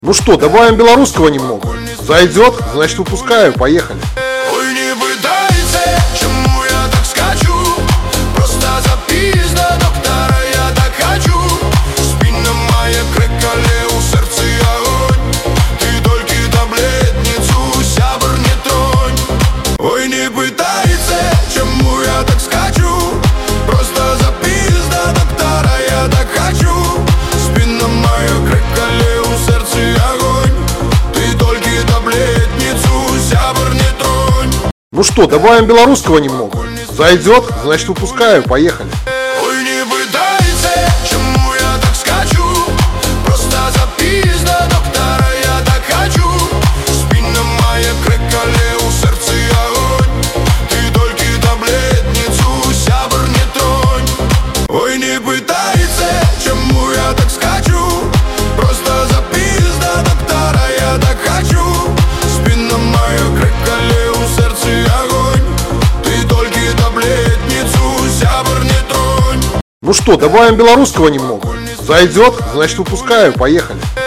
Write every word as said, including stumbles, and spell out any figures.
Ну что, добавим белорусского немного? Зайдет, значит выпускаю, поехали. Ой, не пытайся, чему я так скачу. Просто запись до доктора, я так хочу. Спина моя крикали, у сердца огонь. Ты только таблетницу, сябр не тронь. Ой, не пытайся, чему я так скачу. Просто запись до доктора, я так хочу. Спина моя крикали, у сердца огонь. Ты только таблетницу, сябр не тронь. Ну что, добавим белорусского немного? Зайдет, значит выпускаю, поехали. Ой, не пытайся, чему я так скачу. Просто запись до доктора, я так хочу. Спина моя крикали, у сердца огонь. Ты только таблетницу, сябр не тронь. Ой, не пытайся, чему я так скачу. Просто запись до доктора, я так хочу. Спина моя крикали, у сердца огонь. Ты только таблетницу, сябр не тронь. Ну что, добавим белорусского немного? Зайдет, значит выпускаю, поехали.